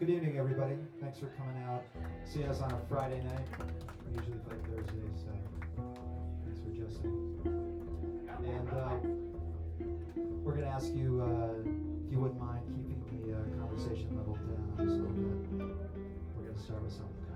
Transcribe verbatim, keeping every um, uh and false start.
Good evening, everybody. Thanks for coming out. See us on a Friday night. We usually play Thursdays, so thanks for adjusting. And uh, we're going to ask you uh, if you wouldn't mind keeping the uh, conversation level down just a little bit. We're going to start with something